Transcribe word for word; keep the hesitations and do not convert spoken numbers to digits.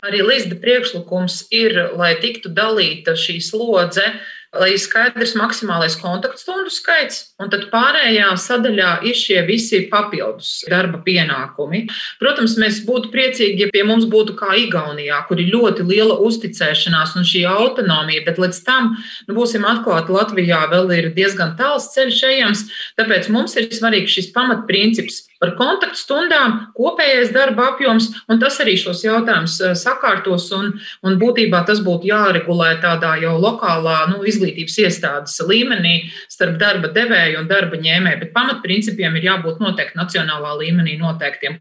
Arī Līsda priekšlikums ir, lai tiktu dalīta šī slodze, lai ir skaidrs maksimālais kontaktstundu skaits, un tad pārējā sadaļā ir šie visi papildus darba pienākumi. Protams, mēs būtu priecīgi, ja pie mums būtu kā Igaunijā, kur ir ļoti liela uzticēšanās un šī autonomija, bet līdz tam, nu, būsim atklāti, Latvijā vēl ir diezgan tāls ceļš ejams, tāpēc mums ir svarīgs šis pamatprincips par kontaktstundām, kopējais darba apjoms, un tas arī šos jautājumus sakārtos, un, un būtībā tas būtu jāregulē tādā jau lokālā, nu, izglītības iestādes līmenī starp darba devēju un darba ņēmēju, bet pamatprincipiem ir jābūt noteikti nacionālā līmenī noteiktiem.